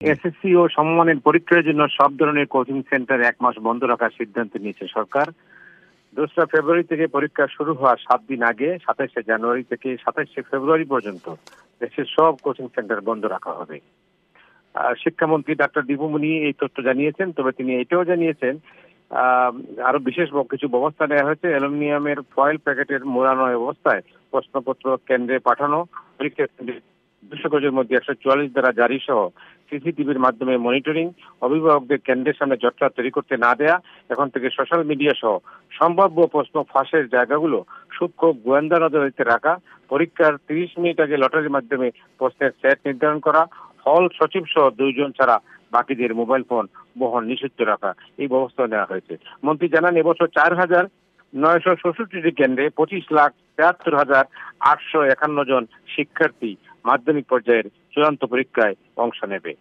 SSC ও সমমানের পরীক্ষার জন্য সব ধরনের কোচিং সেন্টার ১ মাস বন্ধ রাখার সিদ্ধান্ত নিয়েছে সরকার। ২রা ফেব্রুয়ারি থেকে পরীক্ষা শুরু হওয়ার ৭ দিন আগে ২৭শে জানুয়ারি থেকে ২৭শে ফেব্রুয়ারি পর্যন্ত দেশের সব কোচিং সেন্টার বন্ধ রাখা হবে। শিক্ষামন্ত্রী ডাক্তার দীপুমনি এই তথ্য জানিয়েছেন। তবে তিনি এটাও জানিয়েছেন আরো বিশেষ কিছু ব্যবস্থা নেওয়া হয়েছে। অ্যালুমিনিয়ামের ফয়েল প্যাকেটের মোড়ানো অবস্থায় প্রশ্নপত্র কেন্দ্রে পাঠানো, পরীক্ষা কেন্দ্রে ২০০ গজের মধ্যে ১৪৪ দ্বারা জারি সহ সিসিটিভির মাধ্যমে মনিটরিং, অভিভাবকদের কেন্দ্রের সামনে জটলা তৈরি করতে না দেয়া, এখন থেকে সোশ্যাল মিডিয়া সহ সম্ভাব্য প্রশ্ন ফাঁসের জায়গাগুলো সূক্ষ্ম গোয়েন্দা নজরে রাখা, পরীক্ষার ৩০ মিনিট আগে লটারির মাধ্যমে প্রশ্নের সেট নির্ধারণ করা, হল সচিব সহ ২ জন ছাড়া বাকিদের মোবাইল ফোন বহন নিষিদ্ধ রাখা, এই ব্যবস্থা নেওয়া হয়েছে। মন্ত্রী জানান, এবছর ৪,৯৬৭টি কেন্দ্রে ২৫,৭৩,৮৫১ জন শিক্ষার্থী মাধ্যমিক পর্যায়ের চূড়ান্ত পরীক্ষায় অংশ নেবে।